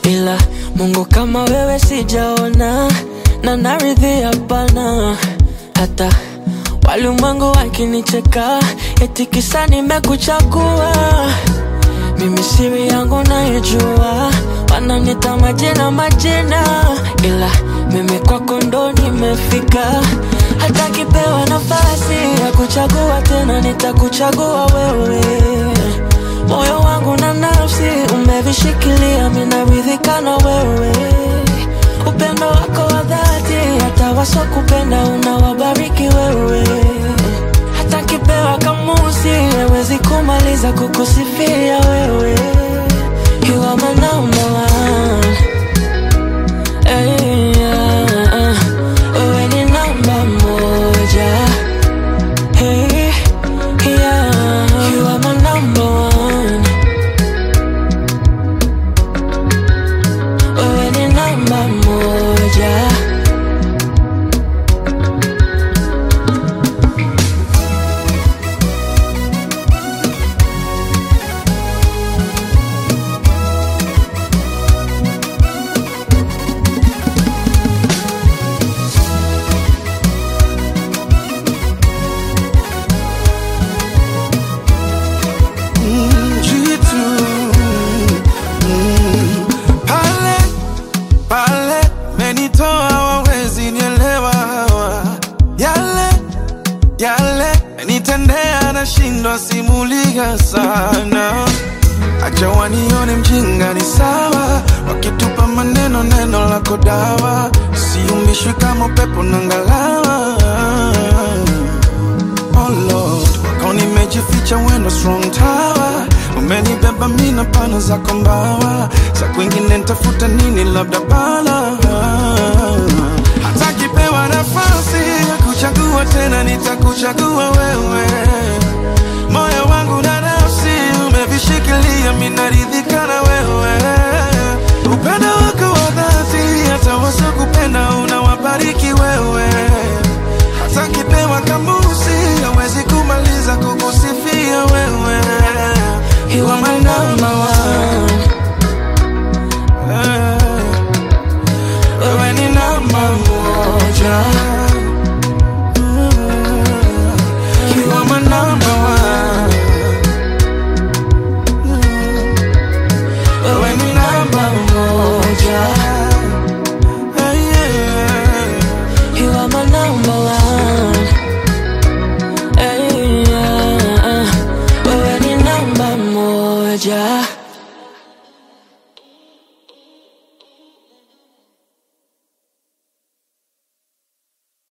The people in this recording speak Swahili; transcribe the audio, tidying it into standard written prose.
ila Mungu kama wewe sijaona, na naridhia hapana. Hata walimwengu wakinicheka eti kisa nimekuchagua, mimi siri yangu naijua. Wananiita majina, ila mimi kwako ndo nimefika. Hata kipewa nafasi ya kuchagua tena, nitakuchagua wewe. Moyo wangu na nafsi umevishikilia, mimi naridhika na wewe. Upendo wako wa dhati, hata wasokupenda unawabariki wewe. Hata kipewa kamusi hawezi kumaliza kukusifia wewe. You are my number one. Hey, wewe ni namba moja. Hey, yeah. You are my number one. Wewe ni namba moja. Nitendea na shindwa simulia sana. Acha wanione mjinga ni sawa, wakitupa maneno neno lako dawa. Siumbishwi kama pepo na ngalawa. Oh Lord, wako nimejificha wendo strong tower. Umenibeba mina pana zako mbawa. Sa kwingine nitafuta nini labda bala. Hata kipewa nafasi ya kuchagua tena, nitakuchagua wewe. Moyo wangu na nafsi umevishikilia, mimi naridhika na wewe. Upendo wako wa dhati, hata wasokupenda unawabariki wewe. Hata kipewa kamusi hawezi kumaliza kukusifia wewe. You are my number one. Wewe ni namba moja. You are my number one. Wewe ni namba moja. You are my number one. Hey, yeah. Wewe ni namba moja.